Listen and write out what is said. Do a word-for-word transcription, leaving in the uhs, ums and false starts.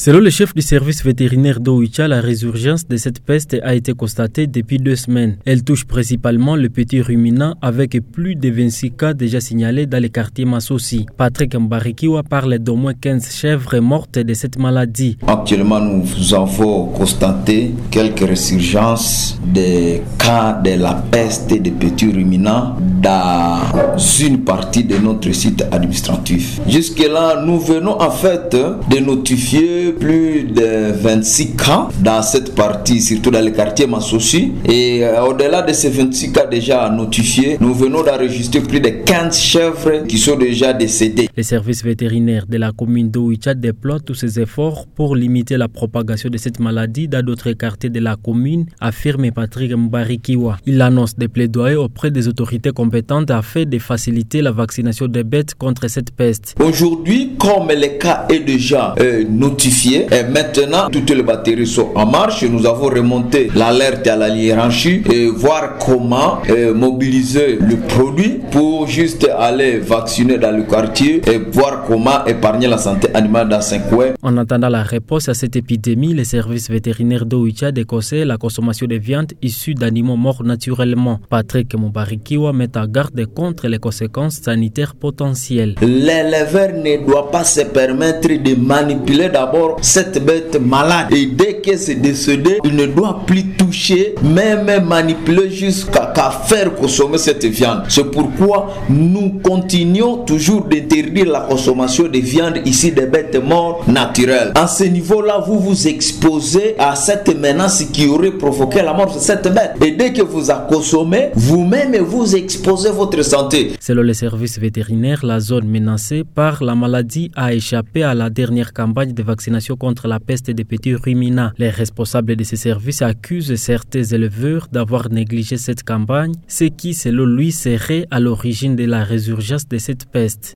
Selon le chef du service vétérinaire d'Oicha, la résurgence de cette peste a été constatée depuis deux semaines. Elle touche principalement le petit ruminant avec plus de vingt-six cas déjà signalés dans les quartiers Massossi. Patrick Mbarikiwa parle d'au moins quinze chèvres mortes de cette maladie. Actuellement, nous avons constaté quelques résurgences des cas de la peste des petits ruminants dans une partie de notre site administratif. Jusque-là, nous venons en fait de notifier plus de vingt-six cas dans cette partie, surtout dans le quartier Massossi. Et euh, au-delà de ces vingt-six cas déjà notifiés, nous venons d'enregistrer plus de quinze chèvres qui sont déjà décédées. Les services vétérinaires de la commune d'Oicha déploient tous ces efforts pour limiter la propagation de cette maladie dans d'autres quartiers de la commune, affirme Patrick Mbarikiwa. Il annonce des plaidoyers auprès des autorités compétentes afin de faciliter la vaccination des bêtes contre cette peste. Aujourd'hui, comme le cas est déjà euh, notifié, et maintenant toutes les batteries sont en marche, nous avons remonté l'alerte à la hiérarchie et voir comment euh, mobiliser le produit pour juste aller vacciner dans le quartier et voir comment épargner la santé animale dans cinq coins. En attendant la réponse à cette épidémie, les services vétérinaires d'Oicha déconseillent la consommation de viande issue d'animaux morts naturellement. Patrick Mbarikiwa met en garde contre les conséquences sanitaires potentielles. L'éleveur ne doit pas se permettre de manipuler d'abord cette bête malade, et dès qu'elle s'est décédée, il ne doit plus toucher, même manipuler jusqu'à qu'à faire consommer cette viande. C'est pourquoi nous continuons toujours d'interdire la consommation de viande ici des bêtes mortes naturelles. À ce niveau-là, vous vous exposez à cette menace qui aurait provoqué la mort de cette bête. Et dès que vous la consommez, vous-même vous exposez votre santé. Selon les services vétérinaires, la zone menacée par la maladie a échappé à la dernière campagne de vaccination contre la peste des petits ruminants. Les responsables de ces services accusent certains éleveurs d'avoir négligé cette campagne, ce qui, selon lui, serait à l'origine de la résurgence de cette peste.